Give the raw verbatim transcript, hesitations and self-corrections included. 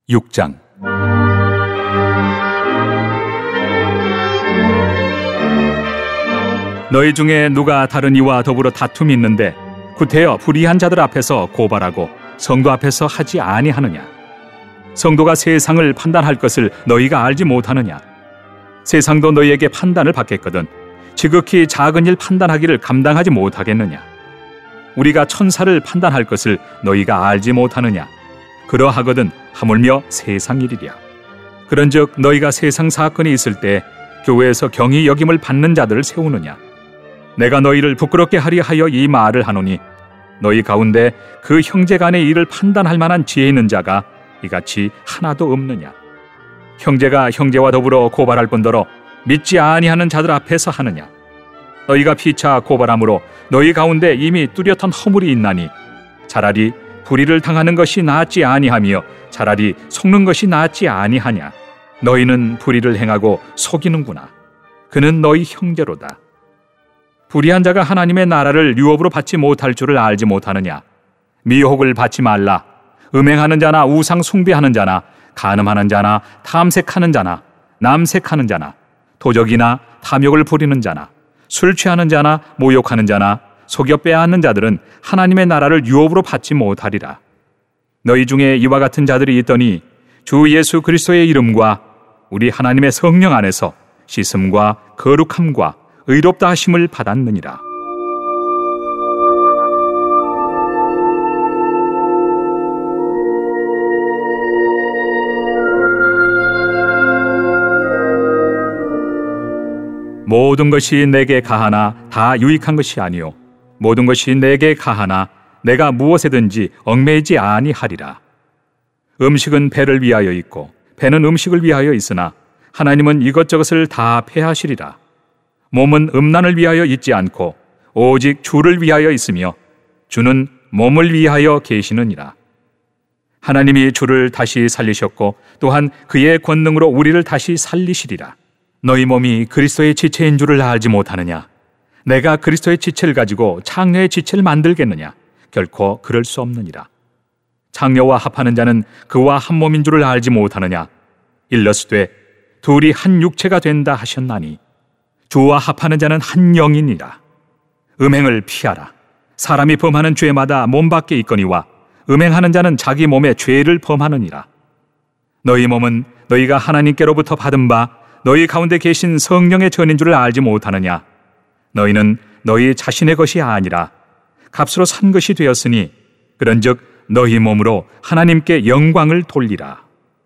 육 장. 너희 중에 누가 다른 이와 더불어 다툼이 있는데 구태여 불의한 자들 앞에서 고발하고 성도 앞에서 하지 아니하느냐? 성도가 세상을 판단할 것을 너희가 알지 못하느냐? 세상도 너희에게 판단을 받겠거든 지극히 작은 일 판단하기를 감당하지 못하겠느냐? 우리가 천사를 판단할 것을 너희가 알지 못하느냐? 그러하거든 하물며 세상 일이랴. 그런즉 너희가 세상 사건이 있을 때 교회에서 경히 여김을 받는 자들을 세우느냐? 내가 너희를 부끄럽게 하리 하여 이 말을 하노니 너희 가운데 그 형제간의 일을 판단할 만한 지혜 있는 자가 이같이 하나도 없느냐? 형제가 형제와 더불어 고발할 뿐더러 믿지 아니하는 자들 앞에서 하느냐? 너희가 피차 고발함으로 너희 가운데 이미 뚜렷한 허물이 있나니 차라리 불의를 당하는 것이 낫지 아니하며 차라리 속는 것이 낫지 아니하냐? 너희는 불의를 행하고 속이는구나. 그는 너희 형제로다. 불의한 자가 하나님의 나라를 유업으로 받지 못할 줄을 알지 못하느냐? 미혹을 받지 말라. 음행하는 자나 우상 숭배하는 자나 간음하는 자나 탐색하는 자나 남색하는 자나 도적이나 탐욕을 부리는 자나 술 취하는 자나 모욕하는 자나 속여 빼앗는 자들은 하나님의 나라를 유업으로 받지 못하리라. 너희 중에 이와 같은 자들이 있더니 주 예수 그리스도의 이름과 우리 하나님의 성령 안에서 씻음과 거룩함과 의롭다 하심을 받았느니라. 모든 것이 내게 가하나 다 유익한 것이 아니요 모든 것이 내게 가하나 내가 무엇에든지 얽매이지 아니하리라. 음식은 배를 위하여 있고 배는 음식을 위하여 있으나 하나님은 이것저것을 다 폐하시리라. 몸은 음란을 위하여 있지 않고 오직 주를 위하여 있으며 주는 몸을 위하여 계시느니라. 하나님이 주를 다시 살리셨고 또한 그의 권능으로 우리를 다시 살리시리라. 너희 몸이 그리스도의 지체인 줄을 알지 못하느냐? 내가 그리스도의 지체를 가지고 창녀의 지체를 만들겠느냐? 결코 그럴 수 없느니라. 창녀와 합하는 자는 그와 한 몸인 줄을 알지 못하느냐? 일러스되 둘이 한 육체가 된다 하셨나니 주와 합하는 자는 한 영이니라. 음행을 피하라. 사람이 범하는 죄마다 몸 밖에 있거니와 음행하는 자는 자기 몸에 죄를 범하느니라. 너희 몸은 너희가 하나님께로부터 받은 바 너희 가운데 계신 성령의 전인 줄을 알지 못하느냐? 너희는 너희 자신의 것이 아니라 값으로 산 것이 되었으니 그런즉 너희 몸으로 하나님께 영광을 돌리라.